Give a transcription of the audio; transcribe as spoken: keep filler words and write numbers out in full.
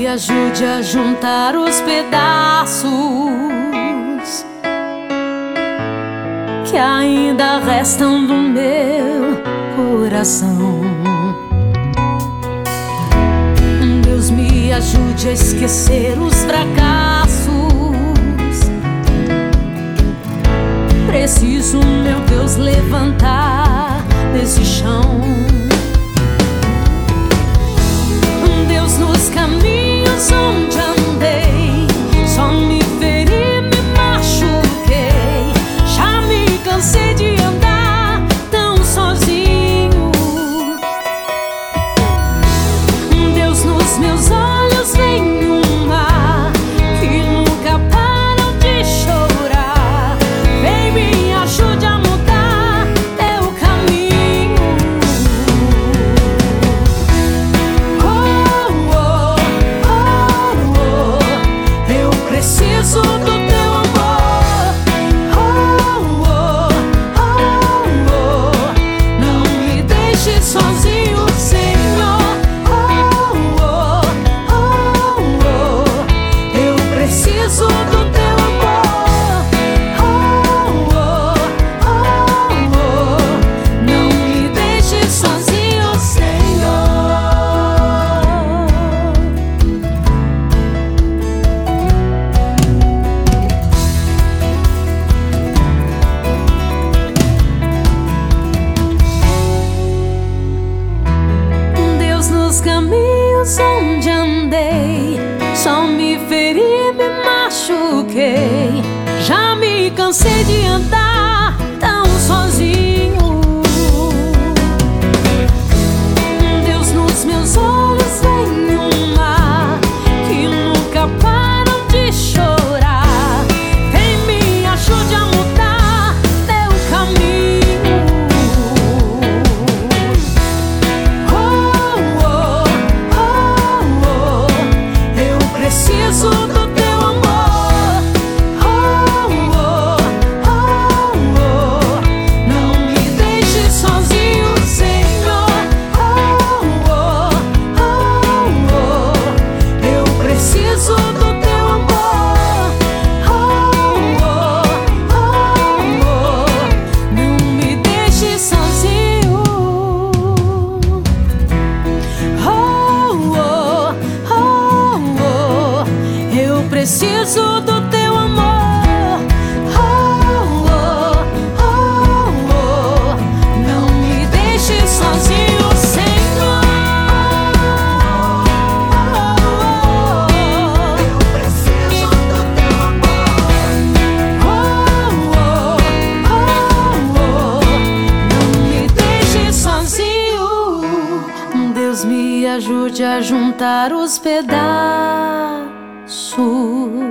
ajude a juntar os pedaços que ainda restam do meu coração. Deus, me ajude a esquecer os fracassos. Preciso, meu Deus, levantar desse chão. Deus, nos caminhos onde andei, só me feri, me machuquei. Já me cansei de andar tão sozinho. Deus, nos meus olhos vem um mar que nunca para de chorar. Vem, me ajude a mudar teu caminho. Oh, oh, oh, oh, eu preciso do teu amor. Oh, oh, oh, oh, não me deixe sozinho, Senhor. Oh, oh, oh, oh, eu preciso do teu amor. Oh, oh, oh, oh, não me deixe sozinho, Senhor. Deus, nos caminhos onde andei, só me feri, me machuquei. Já me cansei de andar tão sozinho. Deus, nos meus olhos vem um mar que nunca param de chorar. Vem, me ajude a mudar teu caminho. Oh, oh, oh, oh, eu preciso do teu amor. Oh, oh, oh, oh, não me deixe sozinho, Senhor. Oh, oh, oh, oh, eu preciso do teu amor. Oh, oh, oh, oh, não me deixe sozinho. Oh, oh, oh, oh, eu preciso do teu amor. Oh, oh, oh, oh, não me deixe sozinho, Senhor. Eu preciso do teu amor. Oh, oh, oh, oh, não me deixe sozinho. Deus, me ajude a juntar os pedaços